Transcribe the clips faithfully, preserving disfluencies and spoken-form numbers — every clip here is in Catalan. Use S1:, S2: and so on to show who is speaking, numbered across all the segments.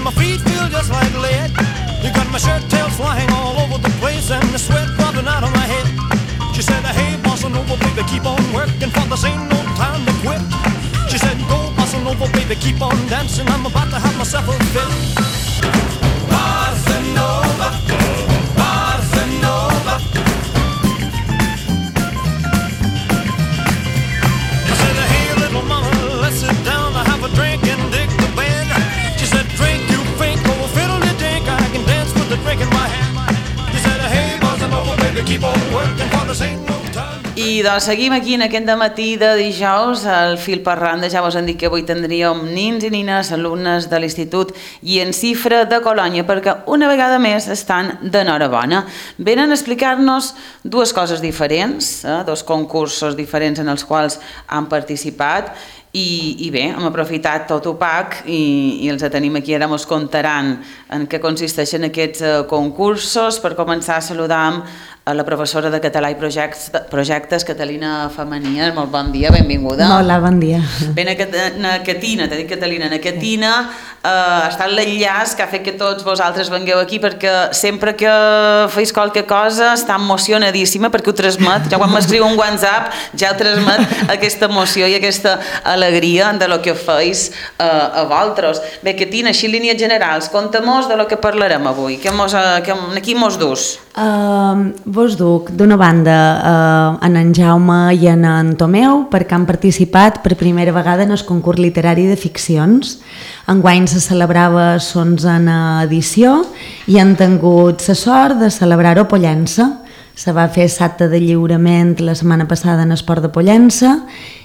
S1: my feet feel just like lead. You got my shirt tails flying all over the place and the sweat dropping out of my head. She said, hey, bossa nova, baby, keep on working, for this ain't no time to quit. She said, go, bossa nova, baby, keep on dancing, I'm about to have myself a fit. Bossa nova, bossa nova. I said, hey, little mama, let's sit down, I have a drink and dig the band. She said, drink, you think, oh, fiddle the dink, I can dance with the drink in my hand. She said, hey, bossa nova, baby, keep on working, for this ain't no time. I doncs seguim aquí en aquest matí de dijous al fil per randa. Ja vos han dit que avui tindríem nins i nines, alumnes de l'Institut i en Cifra de Colònia, perquè una vegada més estan d'enhorabona. Venen a explicar-nos dues coses diferents, eh? dos concursos diferents en els quals han participat. I, i bé, hem aprofitat tot opac i, i els tenim aquí, ara ens contaran en què consisteixen aquests uh, concursos. Per començar, saludam a la professora de català i projectes, projectes Catalina Femenies. Molt bon dia, benvinguda.
S2: Hola, bon dia.
S1: Bé, na Catina, t'he dit Catalina, na Catina eh, ha estat l'enllaç que ha fet que tots vosaltres vengueu aquí, perquè sempre que feis qualque cosa està emocionadíssima perquè ho transmet, ja quan m'escriu un WhatsApp ja ho transmet aquesta emoció i aquesta alegria de lo que feis eh, a vosaltres. Bé, Catina, així en línies generals, conta-mos de lo que parlarem avui, que mos, que, aquí mos dus.
S2: Uh, vos duc, d'una banda, uh, en en Jaume i en en Tomeu, perquè han participat per primera vegada en el concurs literari de ficcions. Enguany se celebrava l'onzena edició i han tingut la sort de celebrar-ho a Pollença. Se va fer l'acte de lliurament la setmana passada en el Port de Pollença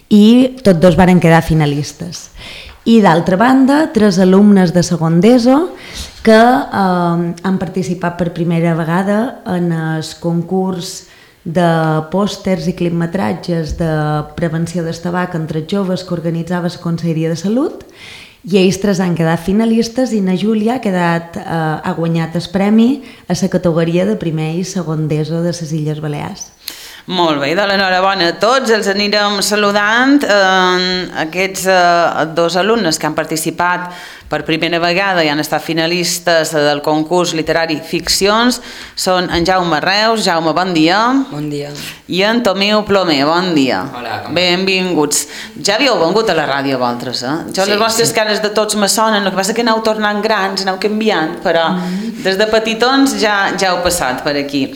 S2: i tots dos varen quedar finalistes. I d'altra banda, tres alumnes de segon d'ESO que eh, han participat per primera vegada en el concurs de pòsters i clipmetratges de prevenció del tabac entre joves que organitzava la Conselleria de Salut, i ells tres han quedat finalistes i na Júlia ha, quedat, eh, ha guanyat el premi a la categoria de primer i segon d'ESO de les Illes Balears.
S1: Molt bé, de l'enhorabona a tots, els anirem saludant. Eh, aquests eh, dos alumnes que han participat per primera vegada i han estat finalistes del concurs literari Ficcions són en Jaume Reus. Jaume, bon dia.
S3: Bon dia.
S1: I en Tomeu Plomer, bon dia.
S3: Hola, com
S1: benvinguts. Ja havíeu vengut a la ràdio vosaltres, eh? Jo sí, les vostres sí. cares de tots me sonen, el que passa que aneu tornant grans, aneu canviant, però mm. des de petitons ja, ja heu passat per aquí.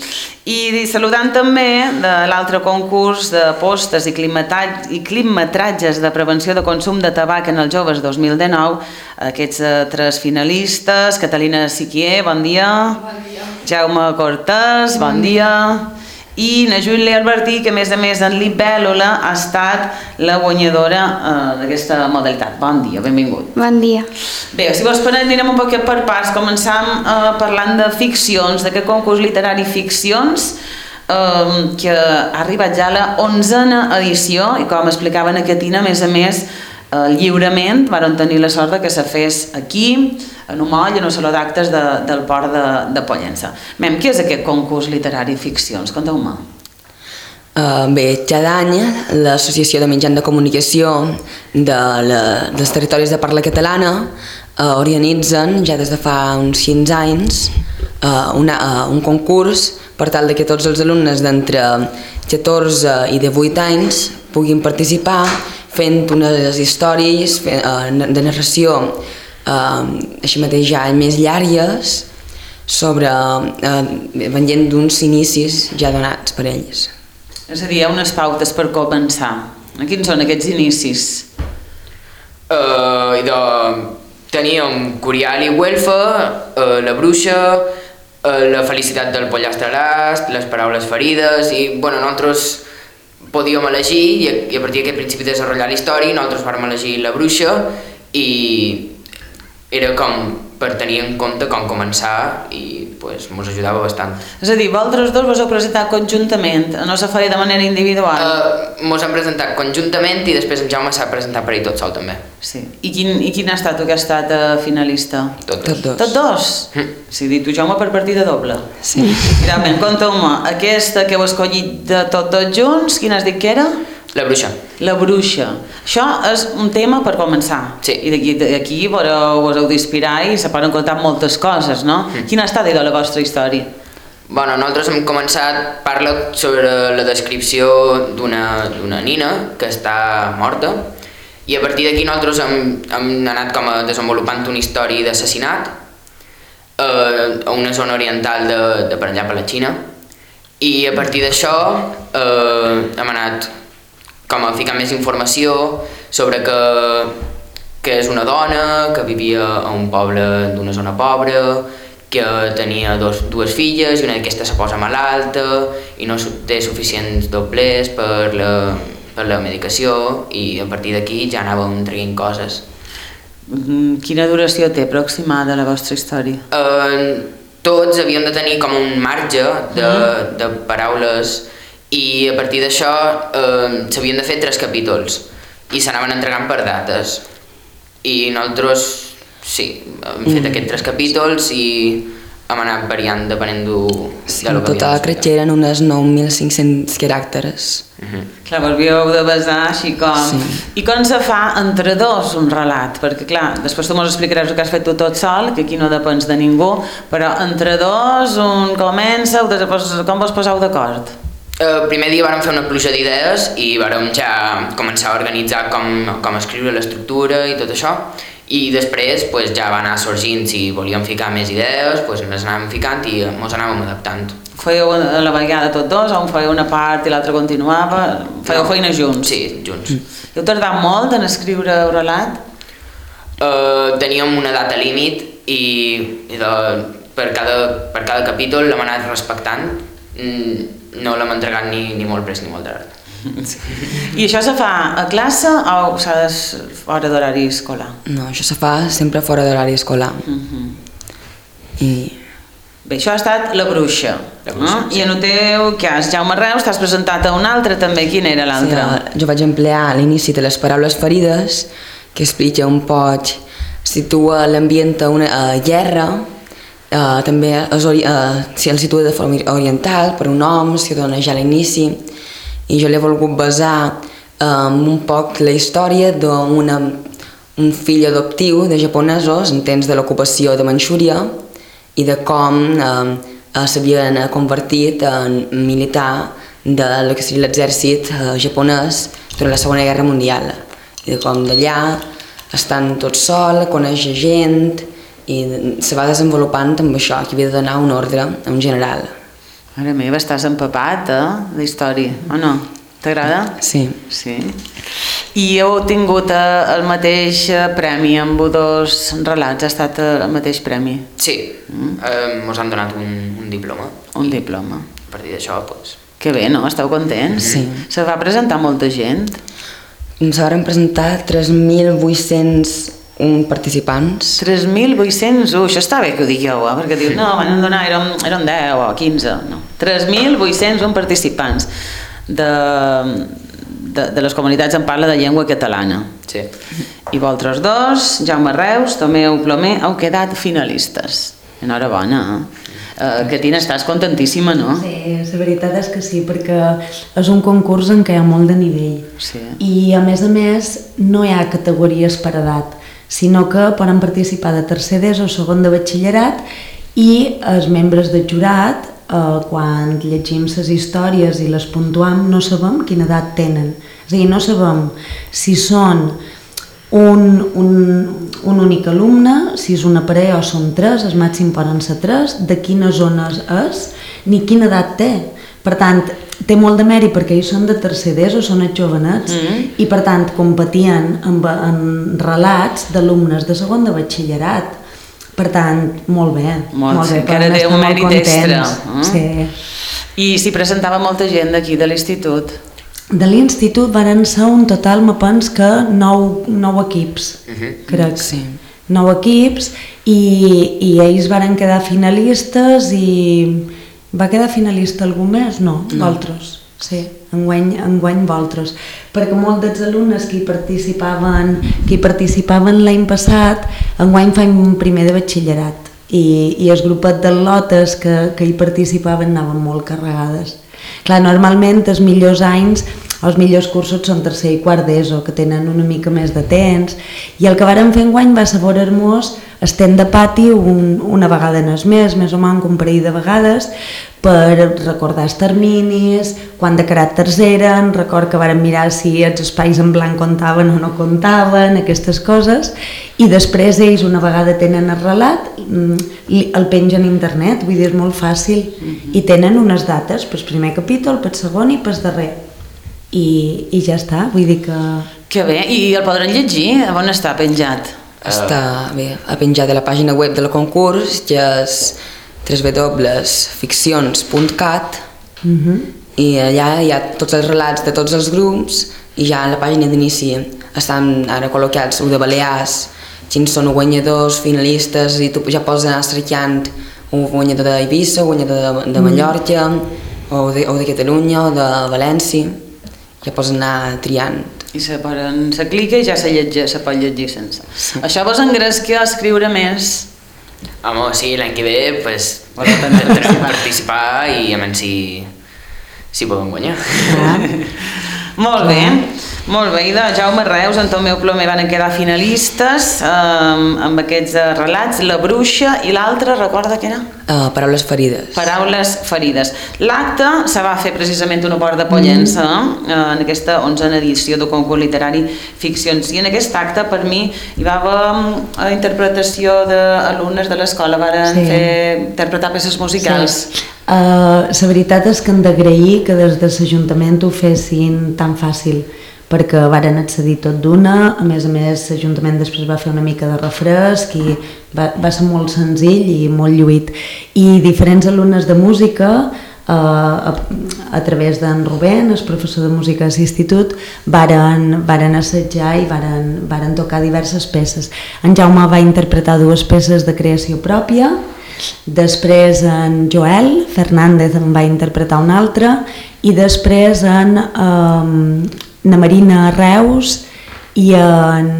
S1: I saludant també de l'altre concurs de postes i clipmetratges de prevenció de consum de tabac en els joves dos mil dinou, aquests tres finalistes, Catalina Siquier, bon dia.
S4: Bon dia.
S1: Jaume Cortés, bon dia. I na Júlia Albertí, que a més a més en Libèl·lula ha estat la guanyadora eh, d'aquesta modalitat. Bon dia, benvingut.
S4: Bon dia.
S1: Bé, si vols parar, anirem un poquet per parts. Començam eh, parlant de ficcions, d'aquest concurs literari Ficcions, eh, que ha arribat ja a la onzena edició, i com explicava na Catina, a més a més, el lliurament varen tenir la sort que se fes aquí, en un moll, en un saló d'actes de, del Port de, de Pollença. Mem, què és aquest concurs literari Ficcions? Conteu-me.
S3: Uh, bé, cada any l'Associació de Mitjans de Comunicació de la, dels territoris de parla catalana uh, organitzen ja des de fa uns quinze anys uh, una, uh, un concurs per tal que tots els alumnes d'entre catorze i divuit anys puguin participar fent unes històries fent, uh, de narració uh, així mateix ja més llargues sobre uh, venint d'uns inicis ja donats per ells.
S1: És a dir, hi ha unes pautes per començar. Quins són aquests inicis?
S5: Uh, de, teníem Curial i Güelfa, uh, la bruixa, uh, la felicitat del pollastre a l'ast, les paraules ferides i bueno, nosaltres podíem elegir i a, i a partir d'aquest principi de desenvolupar la història nosaltres vam elegir la bruixa i era com per tenir en compte com començar i pues, mos ajudava bastant.
S1: És a dir, vosaltres dos vos heu presentat conjuntament, no se feia de manera individual?
S5: Uh, mos hem presentat conjuntament i després en Jaume s'ha presentat per ell tot sol també.
S1: Sí. I quin, i quin ha estat tu que ha estat uh, finalista?
S5: Tot dos.
S3: Tot dos.
S1: Tot dos? Mm. Sí, dit tu Jaume per partida doble?
S3: Sí.
S1: Realment, conta'm, aquesta que heu escollit de tot dos junts, quina has dit que era?
S5: La bruixa.
S4: La bruixa. Això és un tema per començar.
S5: Sí.
S4: I d'aquí d'aquí veureu, us heu d'inspirar i se poden contar moltes coses, no? Mm. Quina ha estat de la vostra història?
S5: Bueno, nosaltres hem començat, parla sobre la descripció d'una nina que està morta i a partir d'aquí nosaltres hem, hem anat com a desenvolupant una història d'assassinat eh, a una zona oriental de, de per allà per la Xina i a partir d'això eh, hem anat com a ficar més informació sobre que, que és una dona que vivia a un poble d'una zona pobra, que tenia dos, dues filles i una d'aquestes se posa malalta i no té suficients doblers per la, per la medicació i a partir d'aquí ja anàvem traient coses.
S4: Quina duració té aproximada la vostra història?
S5: Eh, tots havíem de tenir com un marge de, de paraules i a partir d'això eh, s'havien de fer tres capítols i s'anaven entregant per dates i nosaltres sí, hem fet mm. aquests tres capítols i hem anat variant depenent de,
S3: sí,
S5: de lo que
S3: tota crec que eren unes nou mil cinc-cents caràcters.
S5: Uh-huh.
S4: Clar, vos havíeu de basar així com...
S3: Sí.
S4: I com se fa entre dos un relat? Perquè clar, després tu mos explicaràs el que has fet tu tot sol, que aquí no depens de ningú, però entre dos un comença, com vos poseu d'acord?
S5: El primer dia vàrem fer una pluja d'idees i vàrem ja començar a organitzar com, com escriure l'estructura i tot això i després pues, ja va anar sorgint si volíem ficar més idees, pues, les anàvem ficant i ens anàvem adaptant.
S4: Fèieu a la vegada tots dos o un fèieu una part i l'altra continuava? Fèieu no. feina junts?
S5: Sí, junts. Mm.
S4: Heu tardat molt en escriure el relat?
S5: Uh, teníem una data límit i, i de, per, cada, per cada capítol l'hem anat respectant. Mm, no l'hem entregat ni, ni molt pres ni molt tard.
S4: I això se fa a classe o s'ha de fora d'horari escolar?
S3: No, això se fa sempre fora d'horari escolar.
S4: Uh-huh.
S3: I...
S4: Bé, això ha estat La Bruixa.
S5: La Bruixa,
S4: no?
S5: sí.
S4: I en el teu cas, Jaume Reus, t'has presentat a un altre també. Quin era l'altre?
S3: Sí, jo vaig emplear a l'inici de les paraules ferides, que explica un poc, situa l'ambient a una a guerra. Uh, també es, uh, si el situa de forma oriental per un home, si dona ja a l'inici i jo l'he volgut basar um, un poc la història d'un fill adoptiu de japonesos en temps de l'ocupació de Manxúria i de com um, s'havien convertit en militar del que seria l'exèrcit uh, japonès durant la Segona Guerra Mundial i de com d'allà estan tots sol, coneix gent i se va desenvolupant amb això, que havia de donar un ordre a un general.
S4: Mare meva, estàs empapat, eh, de història, o no? T'agrada?
S3: Sí.
S4: Sí. I heu tingut eh, el mateix premi amb dos relats, ha estat el mateix premi?
S5: Sí, mm. eh, mos han donat un, un diploma.
S4: Un diploma.
S5: A partir d'això, doncs...
S4: Que bé, no? Esteu contents?
S3: Sí.
S4: Se va presentar molta gent?
S3: Se van presentar tres mil vuit-cents un participants.
S4: tres mil vuit-cents un, això està bé que ho digueu, eh? Perquè dius, no, van donar, eren, eren deu o quinze, no. tres mil vuit-cents un participants de, de, de les comunitats en parla de llengua catalana.
S5: Sí.
S4: I vosaltres dos, Jaume Reus, Tomeu Plomer, heu quedat finalistes. Enhorabona, eh? Uh, Catina, estàs contentíssima, no?
S2: Sí, la veritat és que sí, perquè és un concurs en què hi ha molt de nivell.
S4: Sí.
S2: I a més a més no hi ha categories per edat, sinó que poden participar de tercer d'ESO o segon de batxillerat i els membres del jurat, eh, quan llegim les històries i les puntuam, no sabem quina edat tenen. És a dir, no sabem si són un, un, un únic alumne, si és una parella o són tres, el màxim poden ser tres, de quina zona és, ni quina edat té. Per tant, té molt de mèrit perquè ells són de tercer d'ESO, són els jovenets, mm-hmm. i per tant competien en, en relats d'alumnes de segon de batxillerat. Per tant, molt bé.
S4: Molt,
S2: molt
S4: sí,
S2: bé,
S4: encara té un mèrit extra. Eh?
S2: Sí.
S4: I s'hi presentava molta gent d'aquí, de l'institut?
S2: De l'institut varen ser un total, me pens que nou, nou equips,
S5: Uh-huh.
S2: crec.
S3: Sí.
S2: Nou equips i, i ells varen quedar finalistes i... Va quedar finalista algú més? No, no. Vosaltres. Sí, enguany, enguany vosaltres. Perquè molts dels alumnes que hi participaven, que hi participaven l'any passat, enguany fan primer de batxillerat. I, i el grupet de lotes que, que hi participaven anaven molt carregades. Clar, normalment els millors anys els millors cursos són tercer i quart d'ESO, que tenen una mica més de temps, i el que vàrem fer enguany va ser veure-nos estem de pati un, una vegada en el mes, més o menys un parell de vegades, per recordar els terminis, quant de caràcters eren, record que vàrem mirar si els espais en blanc comptaven o no comptaven, aquestes coses, i després ells una vegada tenen el relat, el pengen a internet, vull dir, és molt fàcil, i tenen unes dates, pel primer capítol, pel segon i pel darrer, i, i ja està, vull dir que...
S4: Que bé, i el podran llegir? On està penjat?
S3: Està bé, a penjar de la pàgina web del concurs, que és w w w punt ficcions punt cat, uh-huh. i allà hi ha tots els relats de tots els grups, i ja a la pàgina d'inici estan ara col·locats un de Balears, quins són els guanyadors, finalistes, i tu ja pots anar cercant un guanyador d'Eivissa, un guanyador de, de Mallorca, mm. o, de, o de Catalunya, o de València, ja pots anar triant.
S4: I se, poden, se clica i ja se, lletge, se pot llegir sense. Sí. Això vos engresca a escriure més?
S5: Home, sí, l'any que ve pues, intentarem participar i a menys si, si podem guanyar.
S4: Ah. Molt bé, molt bé. I de Jaume Reus, en Tomeu Plomer van quedar finalistes eh, amb aquests relats, La bruixa i l'altre, recorda què era?
S3: Uh, paraules ferides.
S4: Paraules ferides. L'acte se va fer precisament una port de Pollença mm. eh, en aquesta onzena edició del concurs literari Ficcions. I en aquest acte, per mi, hi va haver uh, interpretació d'alumnes de l'escola, van sí. fer interpretar peces musicals.
S2: Sí. Uh, la veritat és que hem d'agrair que des de l'Ajuntament ho fessin tan fàcil, perquè varen accedir tot d'una, a més a més l'Ajuntament després va fer una mica de refresc i va, va ser molt senzill i molt lluït. I diferents alumnes de música, uh, a, a través d'en Rubén, el professor de música a l'institut, varen, varen assajar i varen, varen tocar diverses peces. En Jaume va interpretar dues peces de creació pròpia, després en Joel Fernández en va interpretar una altra, i després en um, na Marina Reus i en...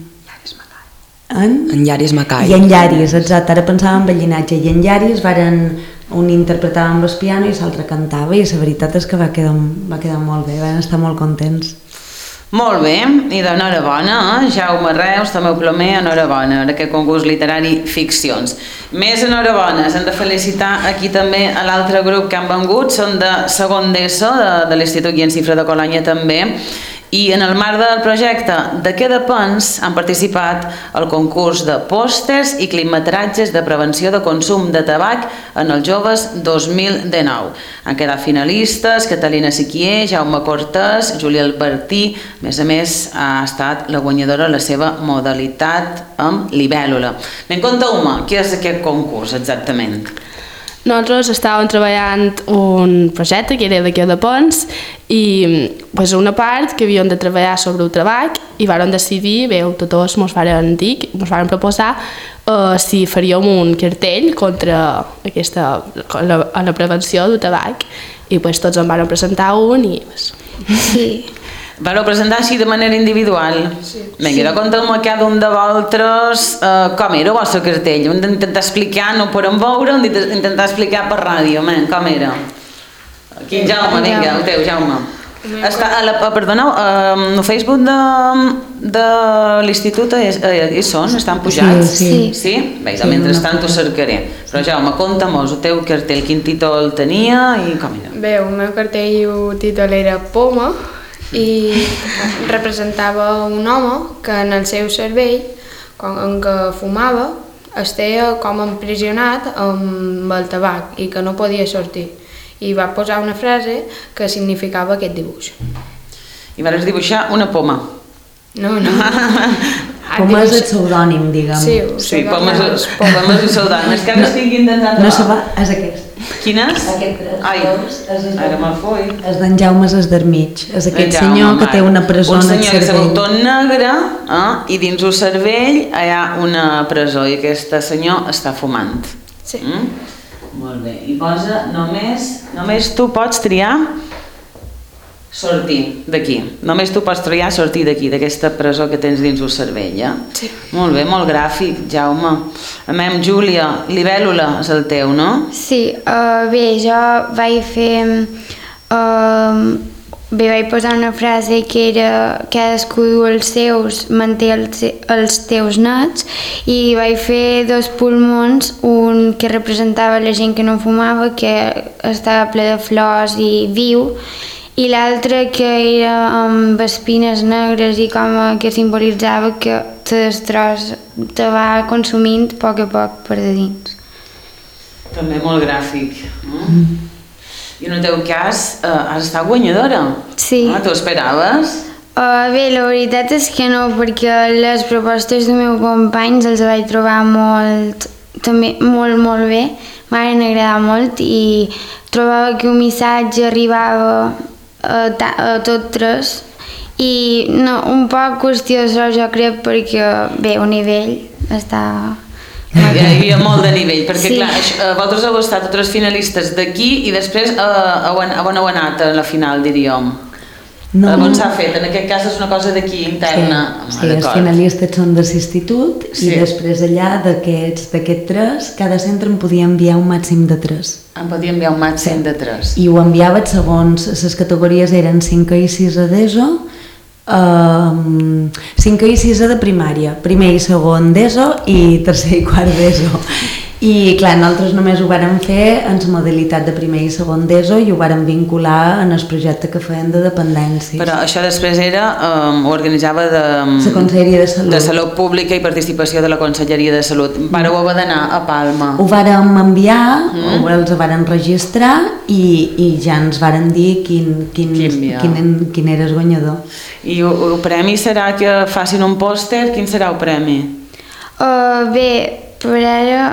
S2: En,
S3: en Llaris Macai.
S2: I en Llaris, exacte, ara pensava en el llinatge, i en Llaris varen, un interpretava amb el piano i l'altre cantava, i la veritat és que va quedar, va quedar molt bé, van estar molt contents.
S4: Molt bé, i d'enhorabona, eh? Jaume Reus, Tomeu Plomer, enhorabona en aquest concurs literari Ficcions. Més enhorabones, hem de felicitar aquí també a l'altre grup que han vengut, són de segon d'ESO, de, de l'Institut Guillem Cifra de Colònia també, i en el marc del projecte De què depens han participat al concurs de pòsters i clipmetratges de prevenció de consum de tabac en els joves dos mil dinou. Han quedat finalistes Catalina Siquier, Jaume Cortés, Júlia Albertí, a més a més ha estat la guanyadora en la seva modalitat amb libèl·lula. Ben, conteu-me, què és aquest concurs exactament?
S6: Nosaltres estàvem treballant un projecte que era De què depens i pues, una part que havíem de treballar sobre el tabac i vàrem decidir, bé, tots ens varen dir, ens varen proposar uh, si faríem un cartell contra aquesta, la, la prevenció del tabac i pues, tots en varen presentar un i... Pues...
S7: Sí.
S4: Vareu presentar així de manera individual? Sí. Vinga, sí. Conteu-me cada un de vosaltres uh, com era el vostre cartell. Hem d'intentar explicar, no podem veure, hem d'intentar explicar per ràdio, man, com era. Aquí, Jaume, vinga, el teu, Jaume. Està, a la, perdoneu, uh, el Facebook de, de l'institut hi són? Estan pujats?
S2: Sí, sí.
S4: Sí? Bé, sí, mentrestant ho cercaré. Però Jaume, conta-mos el teu cartell, quin títol tenia i com era?
S7: Bé, el meu cartell el títol era Poma, i representava un home que en el seu cervell, quan, en què fumava, estava com empresonat amb el tabac i que no podia sortir. I va posar una frase que significava aquest dibuix.
S4: I vas dibuixar una poma?
S7: No, no.
S2: Poma és el pseudònim, diguem.
S7: Sí,
S4: sí, poma és el pseudònim. És que ara estic intentant...
S2: No se va, és aquest.
S4: Quin és?
S2: Aquest tres.
S4: Ai, ara me'l foi.
S2: És d'en Jaume és del mig. És aquest senyor que té una presó en el cervell. Un senyor que
S4: té un tot negre eh, i dins el cervell hi ha una presó i aquest senyor està fumant.
S7: Sí.
S4: Mm? Molt bé. I posa només, només tu pots triar sortir d'aquí. Només tu pots triar sortir d'aquí, d'aquesta presó que tens dins el cervell, ja?
S7: Sí.
S4: Molt bé, molt gràfic, Jaume. A mem, Júlia, libèl·lula és el teu, no?
S8: Sí, uh, bé, jo vaig fer uh, bé, vaig posar una frase que era cadascú du els seus, manté els, els teus nets, i vaig fer dos pulmons, un que representava la gent que no fumava, que estava ple de flors i viu, i l'altre que era amb espines negres i com que simbolitzava que te destrossa, te va consumint a poc a poc per de dins.
S4: També molt gràfic. No? Mm. I en el teu cas, eh, has estat guanyadora?
S8: Sí.
S4: Ah, t'ho esperaves?
S8: Uh, bé, la veritat és que no, perquè les propostes dels meus companys els vaig trobar molt, també molt, molt bé, m'han agradat molt i trobava que un missatge arribava a, ta, a tot tres i no, un poc qüestió de sort jo crec perquè, bé, un nivell estava...
S4: Hi havia molt de nivell, perquè
S8: sí.
S4: clar, això, eh, vosaltres heu estat tots finalistes d'aquí i després eh, on heu anat a la final, diríem? No. On s'ha fet? En aquest cas és una cosa d'aquí, interna.
S2: Sí, sí, els finalistes són de l'institut sí. i després allà d'aquests tres, cada centre en podia enviar un màxim de tres.
S4: En podia enviar un màxim sí. de tres.
S2: I ho enviava segons, les categories eren cinquè i sisè d'ESO, Uh, cinquè i sisè de primària, primer i segon d'ESO i tercer i quart d'ESO. I clar, nosaltres només ho vàrem fer en la modalitat de primer i segon d'ESO i ho vàrem vincular en el projecte que feien de dependència.
S4: Però això després era, um, ho organitzava de,
S2: la Conselleria de Salut.
S4: De Salut Pública i participació de la Conselleria de Salut. Vareu haver d'anar a Palma.
S2: Ho vàrem enviar, mm. els vàrem registrar i, i ja ens vàrem dir quin, quin, quin, quin, quin era el guanyador.
S4: I el premi serà que facin un pòster? Quin serà el premi?
S8: Uh, bé, per ara...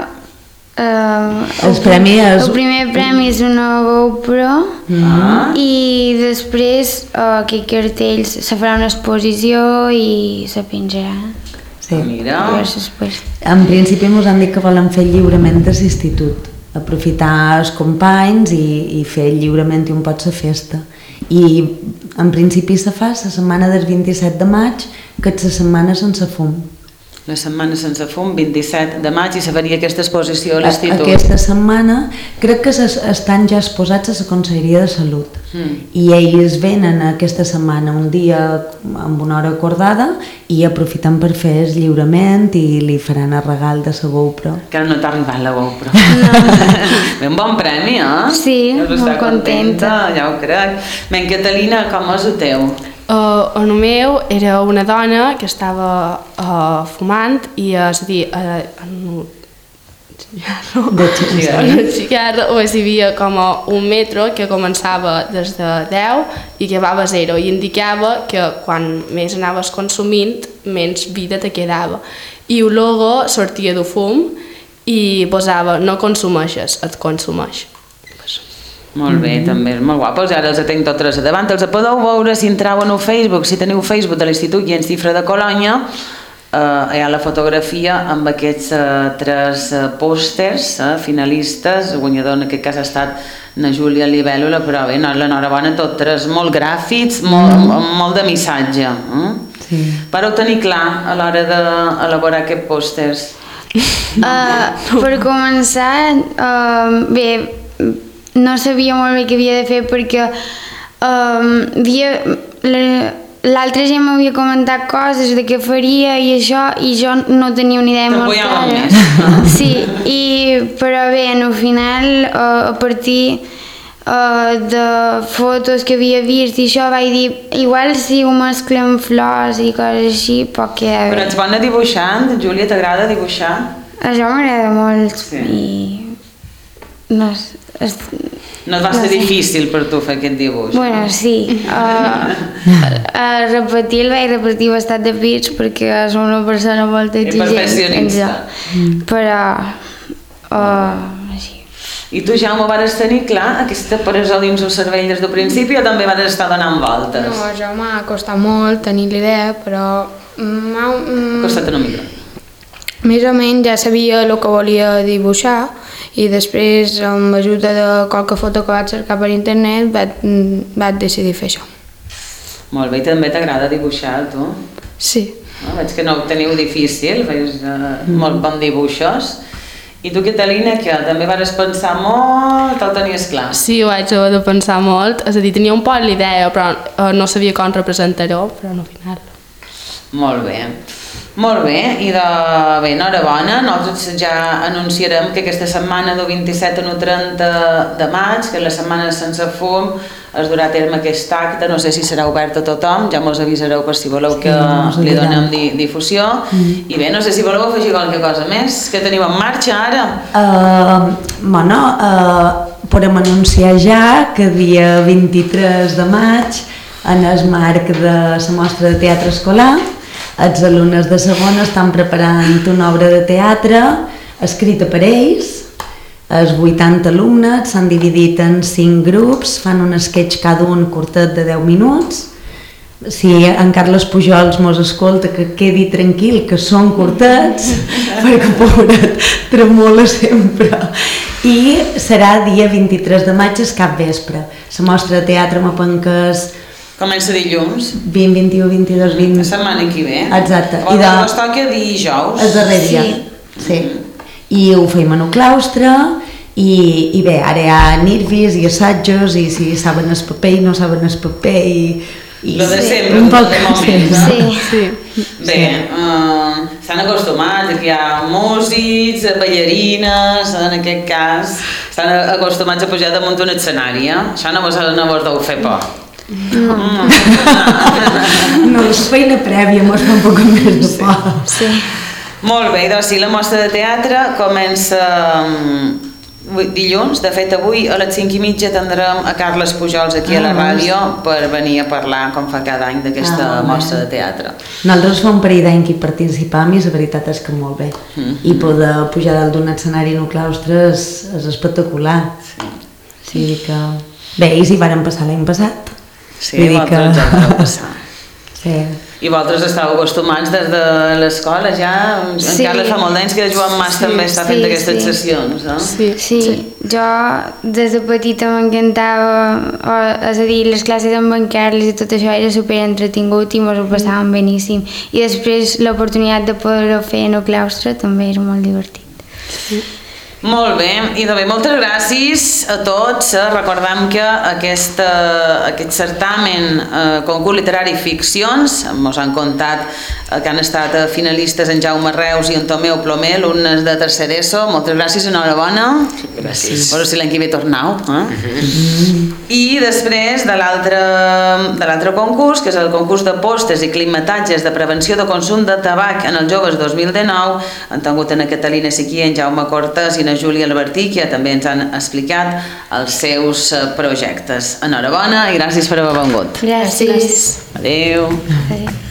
S8: Uh,
S2: el, el, premi és...
S8: el primer premi és una GoPro mm. i després uh, aquest cartell se farà una exposició i se penjarà.
S2: Sí.
S4: Mira.
S2: En principi ens han dit que volen fer lliurement de l'institut, aprofitar els companys i, i fer lliurement un pot la festa. I en principi se fa la setmana del vint-i-set de maig, que és la setmana sense fum.
S4: La setmana sense fum, vint-i-set de maig, i se faria aquesta exposició a l'institut.
S2: Aquesta setmana crec que estan ja exposats a la Conselleria de Salut mm. i ells venen aquesta setmana un dia amb una hora acordada i aprofiten per fer el lliurament i li faran el regal de la GoPro.
S4: Que no t'ha arribat la GoPro. No. Un bon premi, eh?
S8: Sí, molt contenta.
S4: contenta. Ja ho crec. Ben, Catalina, com és el teu?
S6: Uh, el meu era una dona que estava uh, fumant i, és a dir, uh, en un cigarro, en un cigarro hi havia com un metro que començava des de deu i que acabava a zero i indicava que quan més anaves consumint, menys vida te quedava. I el logo sortia del fum i posava no consumeixes, et consumeix.
S4: Molt bé, mm-hmm. també és molt guapos, ara els tenc tots tres a davant, els podeu veure si entreu en el Facebook, si teniu Facebook de l'Institut Gens Cifra de Colònia, eh, hi ha la fotografia amb aquests eh, tres eh, pòsters eh, finalistes, el guanyador en aquest cas ha estat na Júlia Libèl·lula, però bé, no, l'enhorabona tots tres, molt gràfics, molt, mm. molt de missatge. Eh? Sí. Però ho tenir clar a l'hora d'elaborar aquests pòsters.
S8: Uh, per començar, uh, bé, no sabia molt bé què havia de fer perquè um, l'altra gent m'havia comentat coses de què faria i això i jo no tenia una idea molt clara. Sí, i, però bé, al final uh, a partir uh, de fotos que havia vist i això vaig dir igual si ho mesclo amb flors i coses així pot quedar bé.
S4: Però ets bona dibuixant? Júlia, t'agrada dibuixar?
S8: Això m'agrada molt sí. I no sé. Es...
S4: No et va ser no sé. difícil per tu fer aquest dibuix?
S8: Bueno, sí. Uh, a repetir el vaig repetir bastant de pits perquè és una persona molt exigent.
S4: Perfeccionista.
S8: Però... Uh, així.
S4: I tu, Jaume, vas tenir clar aquesta presó dins el cervell des del principi o també vas estar donant voltes?
S7: No, jo m'ha costat molt tenir l'idea, però...
S4: M'ha costat una mica.
S7: Més o menys ja sabia el que volia dibuixar i després, amb ajuda de qualque foto que vaig cercar per internet, vaig, vaig decidir fer això.
S4: Molt bé, i també t'agrada dibuixar, tu?
S7: Sí.
S4: No, veig que no ho teniu difícil, feies uh, molt bons dibuixos. I tu, Catalina, que també vas pensar molt, te'l tenies clar?
S6: Sí, ho vaig haver de pensar molt, és a dir, tenia un poc l'idea, però eh, no sabia com representar-ho, però no al final.
S4: Molt bé. Molt bé, i de... bé, enhorabona, nosaltres ja anunciarem que aquesta setmana del vint-i-set al trenta de maig, que és la setmana sense fum, es durà a terme aquest acte, no sé si serà obert a tothom, ja mos avisareu per si voleu que sí, li donem di difusió, mm. i bé, no sé si voleu afegir qualque cosa més, que tenim en marxa ara?
S2: Uh, bueno, uh, podem anunciar ja que dia vint-i-tres de maig, en el marc de la mostra de teatre escolar, els alumnes de segona estan preparant una obra de teatre escrita per ells. Els vuitanta alumnes s'han dividit en cinc grups, fan un sketch cada un curtet de deu minuts. Si en Carles Pujols mos escolta, que quedi tranquil, que són curtets, perquè pobret tremola sempre. I serà dia vint-i-tres de maig, al capvespre. La mostra de teatre Mapenques
S4: comença dilluns.
S2: vint, vint-i-u, vint-i-dos, vint...
S4: La setmana que ve.
S2: Exacte.
S4: O I de... es toca dijous.
S2: El darrer dia. Sí. sí. I ho feim en un claustre i, i bé, ara hi ha nervis i assajos i si saben el paper i no saben el paper i... i
S4: lo de
S2: sí,
S4: sempre,
S2: un poc,
S4: de moment, no?
S2: Sí. sí.
S4: Bé, uh, s'han acostumat, que hi ha músics, ballarines, en aquest cas, s'han acostumats a pujar damunt d'un escenari, eh? Això no vos, no vos deu fer por.
S2: No. No, és feina prèvia, mos fa un poc més de por.
S8: Sí.
S4: Molt bé, doncs sí, la mostra de teatre comença dilluns. De fet, avui a les cinc i mitja tindrem a Carles Pujols aquí a la ràdio per venir a parlar, com fa cada any, d'aquesta ah, mostra de teatre.
S2: Nosaltres fa un parell d'any que hi participam i la veritat és que molt bé. Mm-hmm. I poder pujar dalt d'un escenari en un claustre és, és espectacular. Sí. O sigui que... Bé, ells hi varen passar l'any passat.
S4: Sí, vosaltres que... ja vau passar.
S2: Sí.
S4: I vosaltres estàu acostumats des de l'escola ja? Sí. Encara fa molt d'anys que Joan Mas sí, també està fent sí, aquestes sí. sessions, no?
S8: Sí. Sí. sí, jo des de petita m'encantava, és a dir, les classes amb en Carles i tot això era super entretingut i mos ho passàvem beníssim. I després l'oportunitat de poder-ho fer en el claustre també era molt divertit.
S4: Sí. Molt bé, i de bé, moltes gràcies a tots. Recordem que aquest, aquest certamen, eh, concurs literari Ficcions, ens han contat eh, que han estat finalistes en Jaume Reus i en Tomeu Plomer, alumnes de tercer d'ESO. Moltes gràcies, enhorabona.
S5: Gràcies.
S4: Però si l'any que ve tornau. Eh? Mm-hmm. I després de l'altre concurs, que és el concurs de postes i climatatges de prevenció de consum de tabac en els joves dos mil dinou, han tingut en Catalina Siquia, en Jaume Cortés i en Júlia Albertí, que també ens han explicat els seus projectes. Enhorabona i gràcies per haver vingut.
S8: Gràcies.
S4: Adéu.
S8: Adéu.